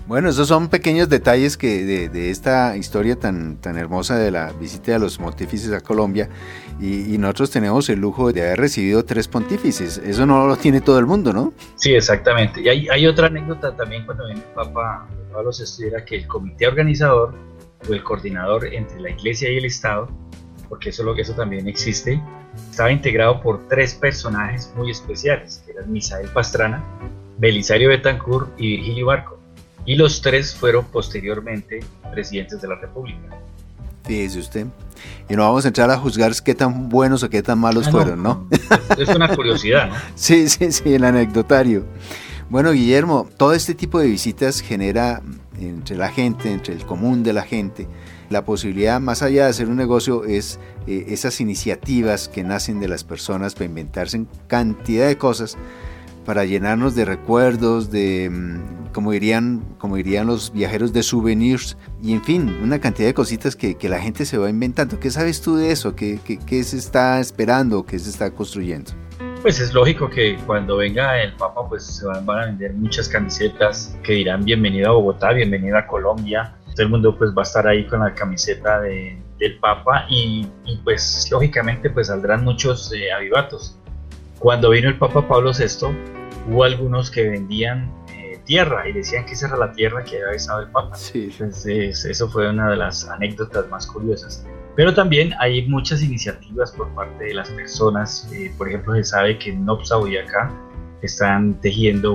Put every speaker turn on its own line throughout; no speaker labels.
Bueno, esos son pequeños detalles que de esta historia tan hermosa de la visita de los pontífices a Colombia, y nosotros tenemos el lujo de haber recibido 3 pontífices. Eso no lo tiene todo el mundo, ¿no?
Sí, exactamente. Y hay otra anécdota también cuando vino el Papa Pablo VI, era que el comité organizador o el coordinador entre la Iglesia y el Estado, porque eso también existe, estaba integrado por 3 personajes muy especiales, que eran Misael Pastrana, Belisario Betancur y Virgilio Barco. Y los 3 fueron posteriormente presidentes de la República.
Fíjese usted. Y no vamos a entrar a juzgar qué tan buenos o qué tan malos fueron, ¿no?
Es una curiosidad, ¿no?
Sí, el anecdotario. Bueno, Guillermo, todo este tipo de visitas genera entre la gente, entre el común de la gente, la posibilidad, más allá de hacer un negocio, es esas iniciativas que nacen de las personas para inventarse cantidad de cosas, para llenarnos de recuerdos, de, como dirían los viajeros, de souvenirs, y en fin, una cantidad de cositas que la gente se va inventando. ¿Qué sabes tú de eso? ¿Qué se está esperando? ¿Qué se está construyendo?
Pues es lógico que cuando venga el Papa, pues se van a vender muchas camisetas que dirán bienvenido a Bogotá, bienvenido a Colombia. Todo el mundo pues va a estar ahí con la camiseta del Papa, y pues lógicamente pues saldrán muchos avivatos. Cuando vino el Papa Pablo VI, hubo algunos que vendían tierra y decían que esa era la tierra que había besado el Papa.
Sí.
Entonces, eso fue una de las anécdotas más curiosas. Pero también hay muchas iniciativas por parte de las personas. Por ejemplo, se sabe que en Nopsa, Boyacá, están tejiendo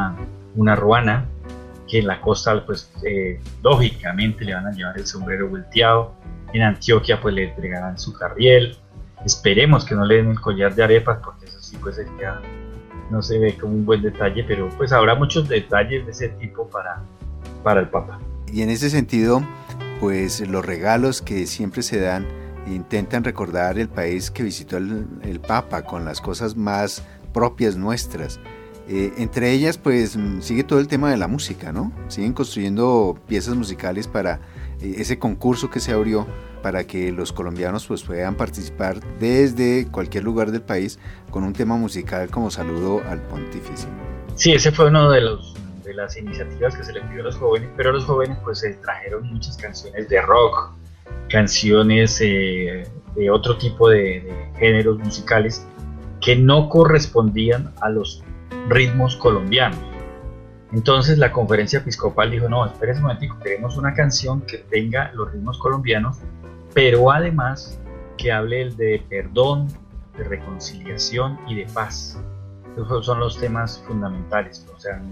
una ruana que en la costa, pues lógicamente le van a llevar el sombrero volteado. En Antioquia, pues le entregarán su carriel. Esperemos que no le den el collar de arepas, porque eso sí pues sería, no se ve como un buen detalle, pero pues habrá muchos detalles de ese tipo para el Papa.
Y en ese sentido, pues los regalos que siempre se dan intentan recordar el país que visitó el Papa con las cosas más propias nuestras. Entre ellas, pues sigue todo el tema de la música, ¿no? Siguen construyendo piezas musicales para ese concurso que se abrió para que los colombianos pues puedan participar desde cualquier lugar del país con un tema musical como saludo al pontífice.
Sí, ese fue uno de las iniciativas que se le pidió a los jóvenes, pero los jóvenes pues se trajeron muchas canciones de rock, canciones de otro tipo de géneros musicales que no correspondían a los ritmos colombianos. Entonces la conferencia episcopal dijo, no, espérese un momentico, queremos una canción que tenga los ritmos colombianos, pero además que hable de perdón, de reconciliación y de paz. Esos son los temas fundamentales, o sea,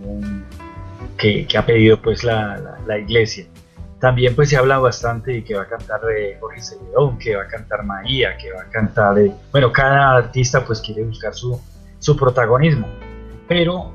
que ha pedido pues la Iglesia. También pues se habla bastante de que va a cantar Jorge Celedón, que va a cantar María, que va a cantar, bueno, cada artista pues quiere buscar su protagonismo, pero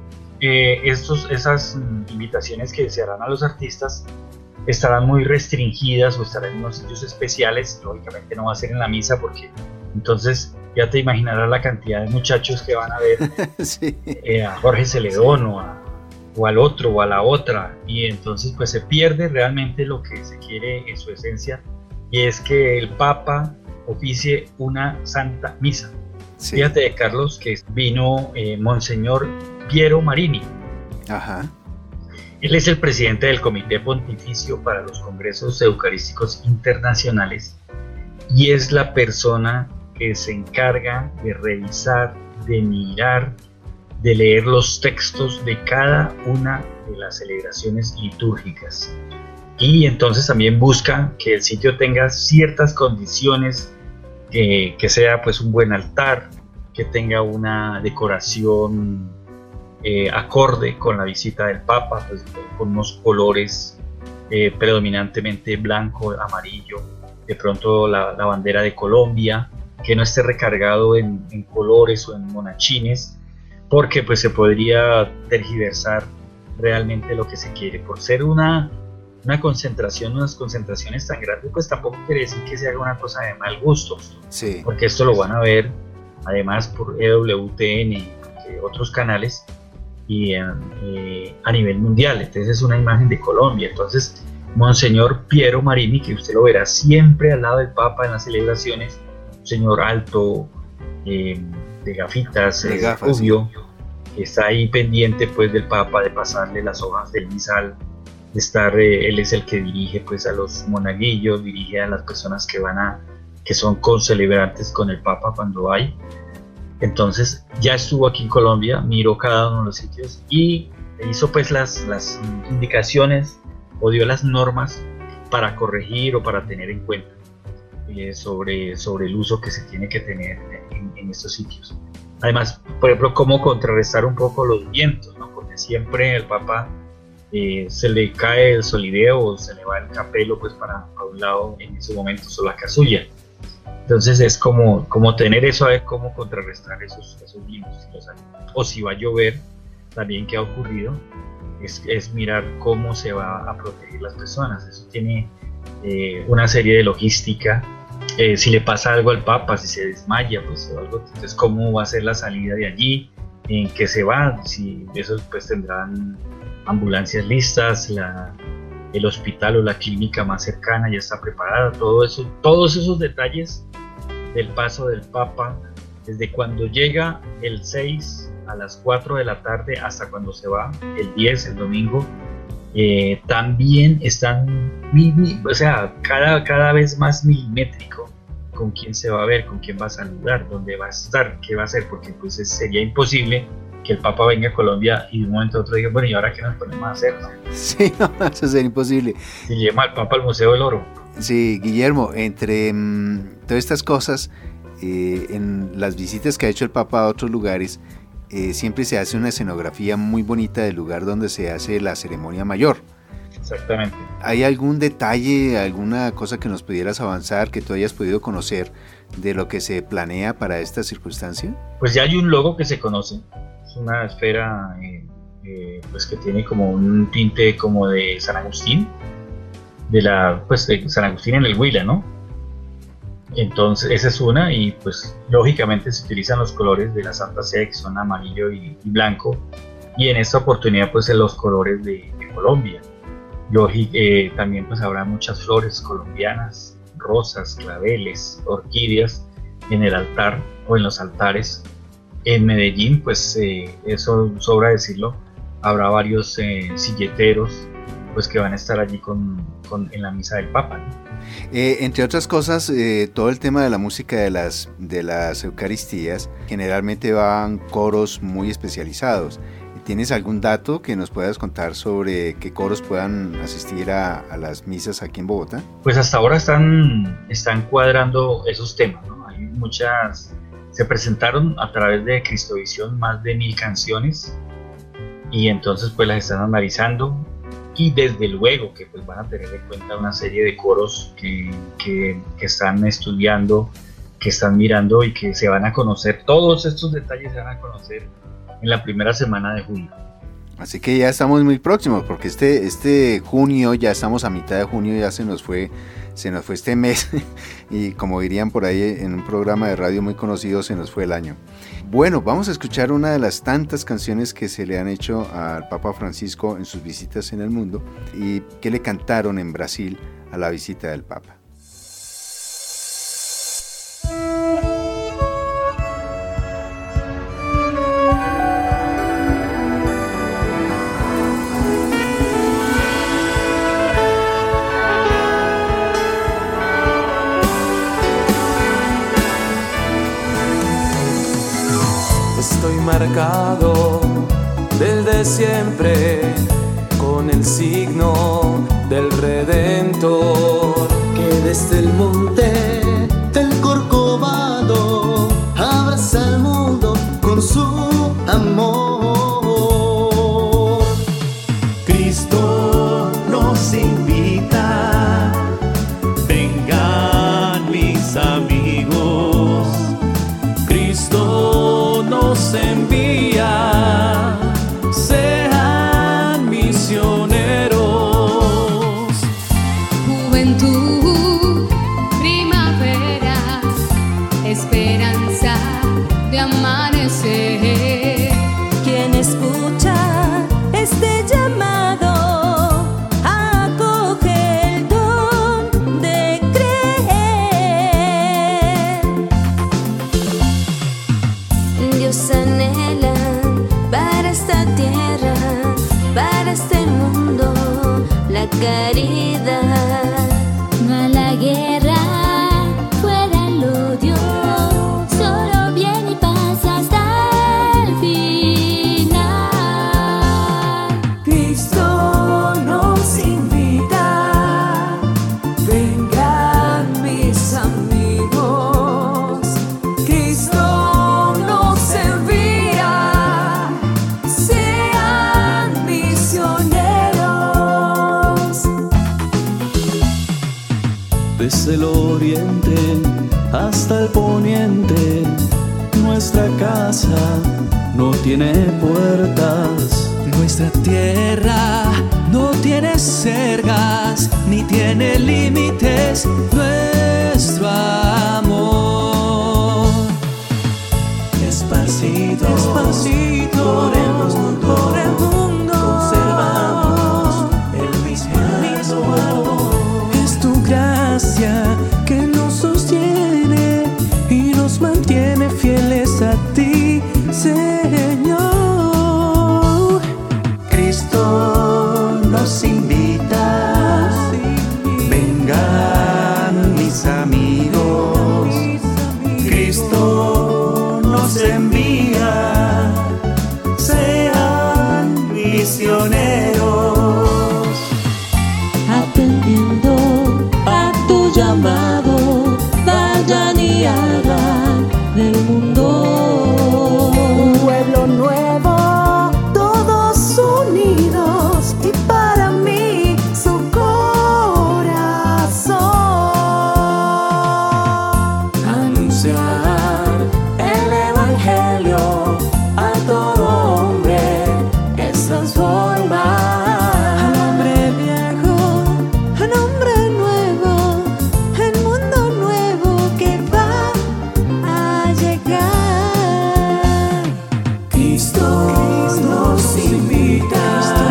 esas invitaciones que se harán a los artistas estarán muy restringidas o estarán en unos sitios especiales. Lógicamente no va a ser en la misa, porque entonces ya te imaginarás la cantidad de muchachos que van a ver
sí.
A Jorge Celedón o al otro o a la otra, y entonces pues se pierde realmente lo que se quiere en su esencia, y es que el Papa oficie una santa misa. Sí. Fíjate, Carlos, que vino Monseñor Piero Marini.
Ajá.
Él es el presidente del Comité Pontificio para los Congresos Eucarísticos Internacionales, y es la persona que se encarga de revisar, de mirar, de leer los textos de cada una de las celebraciones litúrgicas. Y entonces también busca que el sitio tenga ciertas condiciones, que sea pues un buen altar, que tenga una decoración acorde con la visita del Papa, pues, con unos colores predominantemente blanco, amarillo, de pronto la bandera de Colombia, que no esté recargado en colores o en monachines, porque pues se podría tergiversar realmente lo que se quiere. Por ser una concentración, unas concentraciones tan grandes, pues tampoco quiere decir que se haga una cosa de mal gusto,
sí.
Porque esto lo van a ver además por EWTN y otros canales, y a nivel mundial. Entonces es una imagen de Colombia. Entonces Monseñor Piero Marini, que usted lo verá siempre al lado del Papa en las celebraciones, un señor alto, de gafas, rubio, sí, que está ahí pendiente pues del Papa, de pasarle las hojas del misal él es el que dirige pues a los monaguillos, dirige a las personas que son concelebrantes con el Papa cuando hay. Entonces ya estuvo aquí en Colombia, miró cada uno de los sitios y hizo pues las indicaciones o dio las normas para corregir o para tener en cuenta sobre el uso que se tiene que tener en estos sitios. Además, por ejemplo, cómo contrarrestar un poco los vientos, ¿no? Porque siempre el Papa se le cae el solideo o se le va el capelo pues para un lado en ese momento, o la casulla. Entonces es como tener eso, a ver cómo contrarrestar esos vientos. O si va a llover, también que ha ocurrido, es mirar cómo se va a proteger las personas. Eso tiene una serie de logística. Si le pasa algo al Papa, si se desmaya, pues o algo, entonces cómo va a ser la salida de allí, en qué se va, si eso pues tendrán ambulancias listas, el hospital o la clínica más cercana ya está preparada, todos esos detalles del paso del Papa, desde cuando llega el 6 a las 4 de la tarde hasta cuando se va el 10, el domingo, también están cada vez más milimétrico con quién se va a ver, con quién va a saludar, dónde va a estar, qué va a hacer, porque pues sería imposible que el Papa venga a Colombia y de un momento a otro diga, bueno, ¿y ahora qué nos ponemos a hacer? ¿No?
Sí, no, eso sería imposible.
Si lleva al Papa al Museo del Oro.
Sí, Guillermo, entre todas estas cosas, en las visitas que ha hecho el Papa a otros lugares, siempre se hace una escenografía muy bonita del lugar donde se hace la ceremonia mayor.
Exactamente.
¿Hay algún detalle, alguna cosa que nos pudieras avanzar, que tú hayas podido conocer de lo que se planea para esta circunstancia?
Pues ya hay un logo que se conoce, es una esfera pues que tiene como un tinte como de San Agustín, de San Agustín en el Huila, ¿no? Entonces esa es una, y pues lógicamente se utilizan los colores de la Santa Sede, que son amarillo y blanco, y en esta oportunidad pues los colores de Colombia. También pues habrá muchas flores colombianas, rosas, claveles, orquídeas en el altar o en los altares. En Medellín, pues eso sobra decirlo, habrá varios silleteros pues que van a estar allí en la misa del Papa, ¿no?
Entre otras cosas, todo el tema de la música de las Eucaristías, generalmente van coros muy especializados. ¿Tienes algún dato que nos puedas contar sobre qué coros puedan asistir a las misas aquí en Bogotá?
Pues hasta ahora están cuadrando esos temas, ¿no? Hay muchas, se presentaron a través de Cristovisión más de 1000 canciones, y entonces pues las están analizando, y desde luego que pues van a tener en cuenta una serie de coros que están estudiando, que están mirando, y que se van a conocer, todos estos detalles se van a conocer en la primera semana de junio.
Así que ya estamos muy próximos, porque este junio, ya estamos a mitad de junio, ya se nos fue este mes, y como dirían por ahí en un programa de radio muy conocido, se nos fue el año. Bueno, vamos a escuchar una de las tantas canciones que se le han hecho al Papa Francisco en sus visitas en el mundo, y que le cantaron en Brasil a la visita del Papa.
Estoy marcado desde siempre con el signo del Redentor,
que desde el monte del Corcovado abraza al mundo con su amor. Cristo nos invita, vengan mis amigos. Cristo nos envía, sean misioneros.
Juventud, primavera, esperanza de amanecer.
Quien escucha este llamado
caridad. No a la guerra, fuera el odio, solo bien y paz hasta el final.
Cristo nos invita, vengan mis amigos. Cristo nos envía, sean misioneros.
Desde el oriente hasta el poniente, nuestra casa no tiene puertas. Nuestra tierra no tiene cercas, ni tiene límites. Nuestro amor esparcido por el mundo, conservamos el mismo amor. Es tu gracia que nos sostiene y nos mantiene fieles a ti, Señor. Cristo nos invita, vengan mis amigos. Cristo nos envía, sean misioneros. Atendiendo a tu llamado, vayan y hagan del mundo un pueblo nuevo, todos unidos y para mí su corazón. Anunciar el evangelio a todo hombre es transformar al hombre viejo, al hombre nuevo, el mundo nuevo que va a llegar. Cristo nos invita,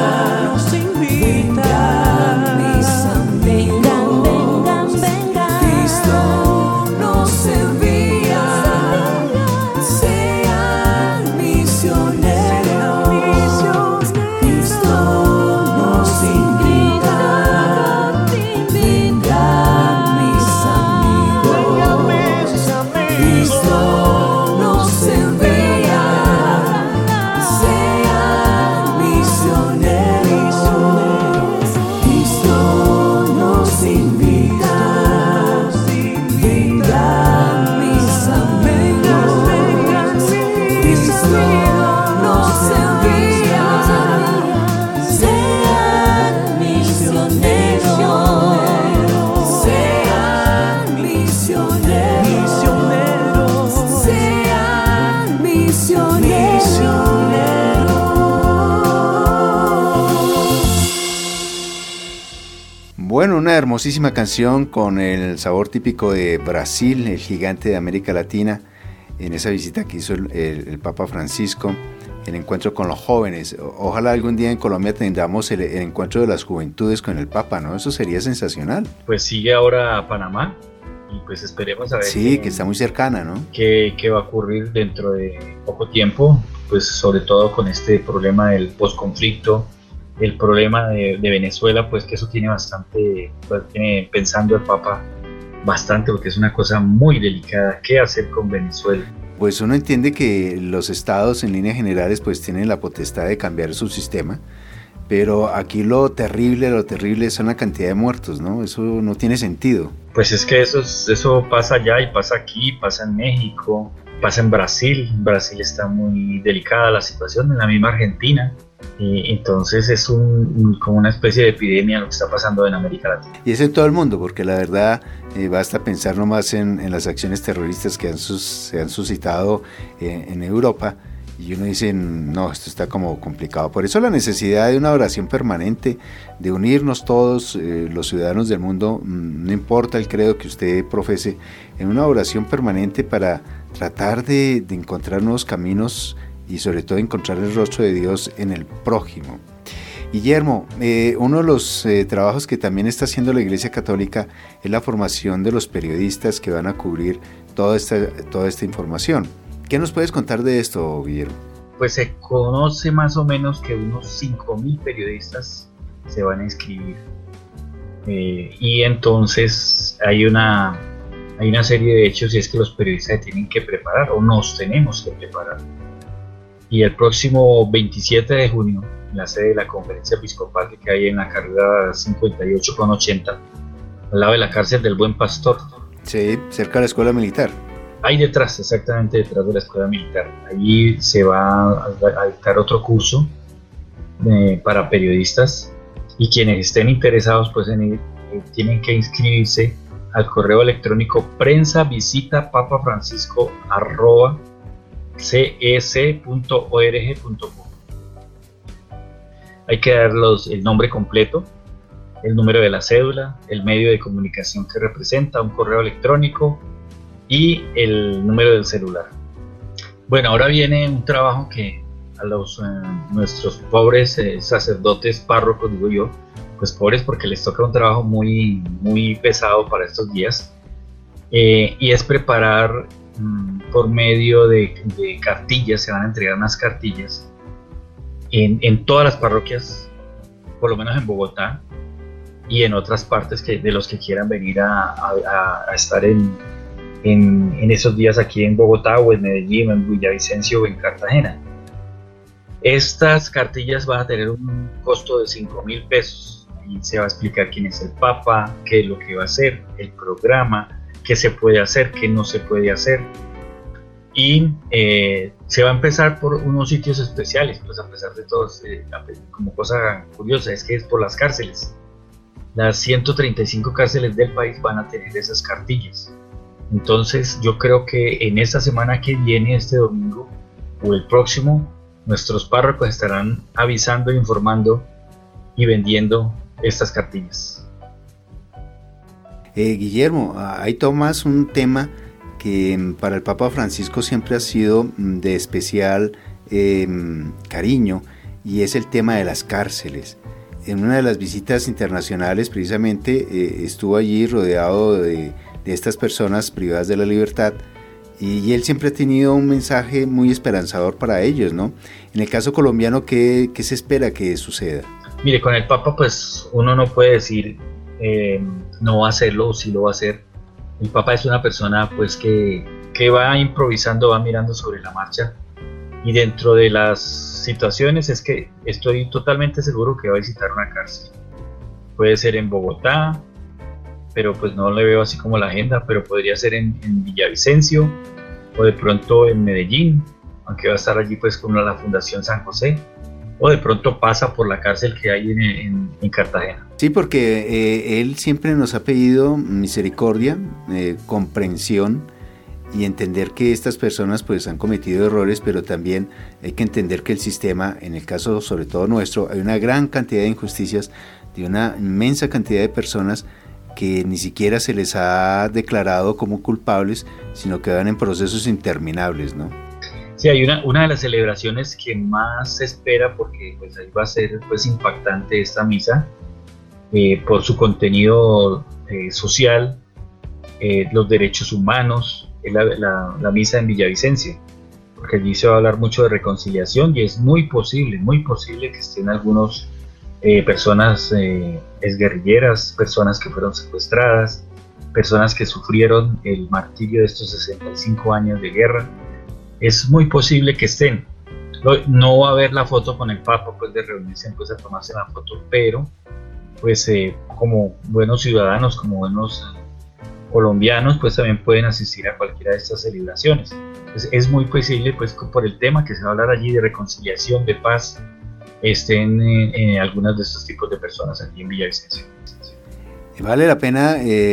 vengan mis amigos. Cristo nos envía, sean misioneros. Cristo nos invita, vengan mis amigos. Cristo nos envía, sean misioneros. Cristo nos invita, vengan mis amigos. Cristo nos envía, sean misioneros. Sean misioneros. Sean misioneros.
Bueno, una hermosísima canción con el sabor típico de Brasil, el gigante de América Latina, en esa visita que hizo el Papa Francisco, el encuentro con los jóvenes. Ojalá algún día en Colombia tengamos el encuentro de las juventudes con el Papa, ¿no? Eso sería sensacional.
Pues sigue ahora a Panamá y pues esperemos a ver
Sí, que está muy cercana, ¿no?
qué va a ocurrir dentro de poco tiempo, pues sobre todo con este problema del posconflicto, el problema de Venezuela, pues que eso tiene bastante, pues, tiene pensando el Papa bastante, porque es una cosa muy delicada, ¿qué hacer con Venezuela?
Pues uno entiende que los estados en líneas generales pues tienen la potestad de cambiar su sistema, pero aquí lo terrible son la cantidad de muertos, ¿no? Eso no tiene sentido.
Pues es que eso pasa allá y pasa aquí, pasa en México, pasa en Brasil. En Brasil está muy delicada la situación, en la misma Argentina. Y entonces es como una especie de epidemia lo que está pasando en América Latina.
Y es en todo el mundo, porque la verdad basta pensar nomás en las acciones terroristas que se han suscitado en Europa, y uno dice, no, esto está como complicado. Por eso la necesidad de una oración permanente, de unirnos todos los ciudadanos del mundo, no importa el credo que usted profese, en una oración permanente para tratar de encontrar nuevos caminos y sobre todo encontrar el rostro de Dios en el prójimo. Guillermo, uno de los trabajos que también está haciendo la Iglesia Católica es la formación de los periodistas que van a cubrir toda esta información. ¿Qué nos puedes contar de esto, Guillermo?
Pues se conoce más o menos que unos 5.000 periodistas se van a inscribir Y entonces hay una serie de hechos, y es que los periodistas se tienen que preparar, o nos tenemos que preparar. Y el próximo 27 de junio, en la sede de la conferencia episcopal que hay en la carrera 58 con 80, al lado de la cárcel del Buen Pastor.
Sí, cerca de la escuela militar.
Ahí detrás, exactamente detrás de la escuela militar. Allí se va a dictar otro curso para periodistas, y quienes estén interesados pues tienen que inscribirse al correo electrónico prensa-papafrancisco@cec.org.co. Hay que dar el nombre completo, el número de la cédula, el medio de comunicación que representa, un correo electrónico y el número del celular. Bueno, ahora viene un trabajo que a nuestros pobres sacerdotes, párrocos, digo yo, pues pobres porque les toca un trabajo muy, muy pesado para estos días, y es preparar por medio de cartillas. Se van a entregar unas cartillas en todas las parroquias, por lo menos en Bogotá y en otras partes de los que quieran venir a estar en esos días aquí en Bogotá o en Medellín, en Villavicencio o en Cartagena. Estas cartillas van a tener un costo de 5.000 pesos y se va a explicar quién es el Papa, qué es lo que va a hacer, el programa, qué se puede hacer, qué no se puede hacer. Y se va a empezar por unos sitios especiales, pues a pesar de todo, como cosa curiosa, es que es por las cárceles. Las 135 cárceles del país van a tener esas cartillas. Entonces yo creo que en esta semana que viene, este domingo o el próximo, nuestros párrocos estarán avisando, informando y vendiendo estas cartillas.
Guillermo, ahí tomas un tema que para el Papa Francisco siempre ha sido de especial cariño, y es el tema de las cárceles. En una de las visitas internacionales precisamente estuvo allí rodeado de estas personas privadas de la libertad, y él siempre ha tenido un mensaje muy esperanzador para ellos, ¿no? En el caso colombiano, ¿qué se espera que suceda?
Mire, con el Papa pues uno no puede decir no va a hacerlo o sí lo va a hacer. El Papa es una persona pues que va improvisando, va mirando sobre la marcha, y dentro de las situaciones es que estoy totalmente seguro que va a visitar una cárcel. Puede ser en Bogotá, pero pues no le veo así como la agenda, pero podría ser en Villavicencio o de pronto en Medellín, aunque va a estar allí pues con la Fundación San José, o de pronto pasa por la cárcel que hay en Cartagena.
Sí, porque él siempre nos ha pedido misericordia, comprensión, y entender que estas personas pues han cometido errores, pero también hay que entender que el sistema, en el caso sobre todo nuestro, hay una gran cantidad de injusticias de una inmensa cantidad de personas que ni siquiera se les ha declarado como culpables, sino que van en procesos interminables, ¿no?
Sí, hay una de las celebraciones que más se espera, porque pues ahí va a ser pues impactante esta misa, por su contenido social, los derechos humanos, la misa en Villavicencio, porque allí se va a hablar mucho de reconciliación, y es muy posible que estén algunos personas exguerrilleras, personas que fueron secuestradas, personas que sufrieron el martirio de estos 65 años de guerra. Es muy posible que estén. No va a haber la foto con el Papa, pues de reunirse pues a tomarse la foto, pero pues como buenos ciudadanos, como buenos colombianos, pues también pueden asistir a cualquiera de estas celebraciones. Pues es muy posible, pues por el tema que se va a hablar allí de reconciliación, de paz, estén en algunas de estos tipos de personas aquí en Villavicencio.
Vale la pena,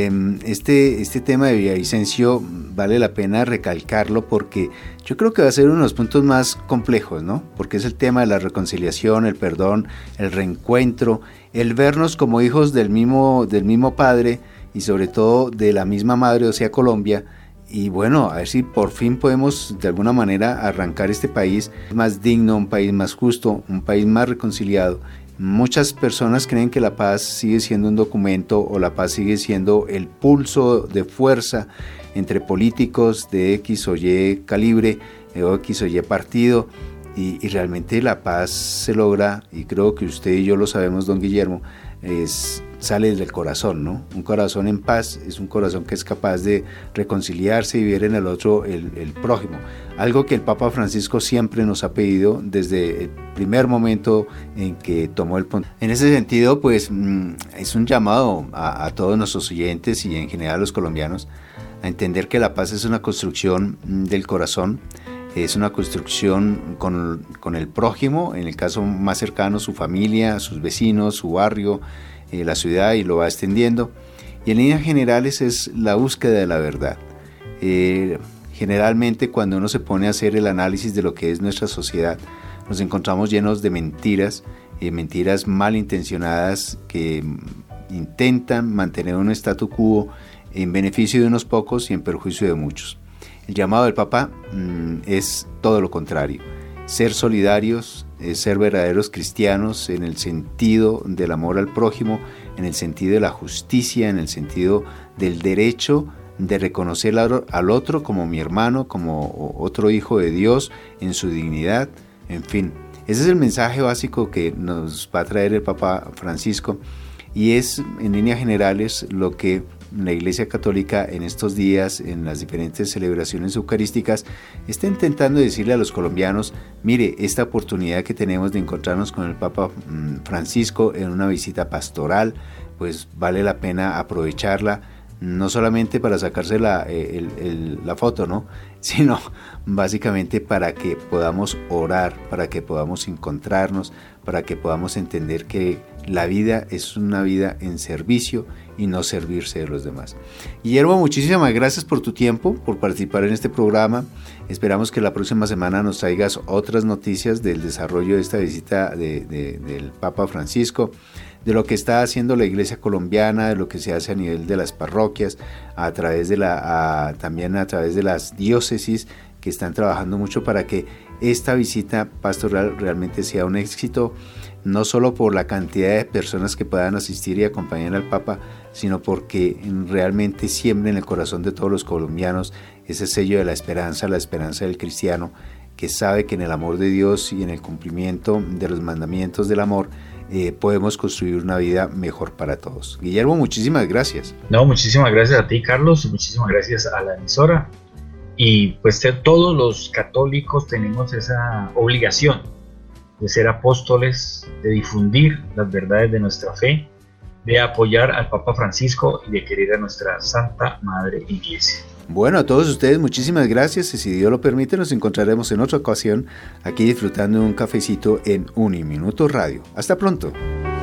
este tema de Villavicencio vale la pena recalcarlo, porque yo creo que va a ser uno de los puntos más complejos, ¿no? Porque es el tema de la reconciliación, el perdón, el reencuentro, el vernos como hijos del mismo Padre y sobre todo de la misma Madre, o sea Colombia. Y bueno, a ver si por fin podemos de alguna manera arrancar este país más digno, un país más justo, un país más reconciliado. Muchas personas creen que la paz sigue siendo un documento, o la paz sigue siendo el pulso de fuerza entre políticos de X o Y calibre, o X o Y partido, y realmente la paz se logra, y creo que usted y yo lo sabemos, don Guillermo, sale del corazón, ¿no? Un corazón en paz es un corazón que es capaz de reconciliarse y ver en el otro el prójimo. Algo que el Papa Francisco siempre nos ha pedido desde el primer momento en que tomó el punto. En ese sentido, pues es un llamado a todos nuestros oyentes y en general a los colombianos a entender que la paz es una construcción del corazón, es una construcción con el prójimo, en el caso más cercano, su familia, sus vecinos, su barrio, la ciudad, y lo va extendiendo. Y en líneas generales es la búsqueda de la verdad. Generalmente cuando uno se pone a hacer el análisis de lo que es nuestra sociedad, nos encontramos llenos de mentiras, mentiras malintencionadas que intentan mantener un statu quo en beneficio de unos pocos y en perjuicio de muchos. El llamado del Papa es todo lo contrario: ser solidarios, ser verdaderos cristianos en el sentido del amor al prójimo, en el sentido de la justicia, en el sentido del derecho de reconocer al otro como mi hermano, como otro hijo de Dios, en su dignidad, en fin. Ese es el mensaje básico que nos va a traer el Papa Francisco, y es en líneas generales lo que la Iglesia Católica en estos días, en las diferentes celebraciones eucarísticas, está intentando decirle a los colombianos: mire, esta oportunidad que tenemos de encontrarnos con el Papa Francisco en una visita pastoral, pues vale la pena aprovecharla, no solamente para sacarse la foto, ¿no?, sino básicamente para que podamos orar, para que podamos encontrarnos, para que podamos entender que la vida es una vida en servicio y no servirse de los demás. Guillermo, muchísimas gracias por tu tiempo, por participar en este programa. Esperamos que la próxima semana nos traigas otras noticias del desarrollo de esta visita del Papa Francisco, de lo que está haciendo la Iglesia colombiana, de lo que se hace a nivel de las parroquias, también a través de las diócesis, que están trabajando mucho para que esta visita pastoral realmente sea un éxito, no solo por la cantidad de personas que puedan asistir y acompañar al Papa, sino porque realmente siembra en el corazón de todos los colombianos ese sello de la esperanza del cristiano, que sabe que en el amor de Dios y en el cumplimiento de los mandamientos del amor podemos construir una vida mejor para todos. Guillermo, muchísimas gracias.
No, muchísimas gracias a ti, Carlos, muchísimas gracias a la emisora. Y pues todos los católicos tenemos esa obligación de ser apóstoles, de difundir las verdades de nuestra fe, de apoyar al Papa Francisco y de querer a nuestra Santa Madre Iglesia.
Bueno, a todos ustedes muchísimas gracias, y si Dios lo permite nos encontraremos en otra ocasión aquí disfrutando de un cafecito en Uniminuto Radio. Hasta pronto.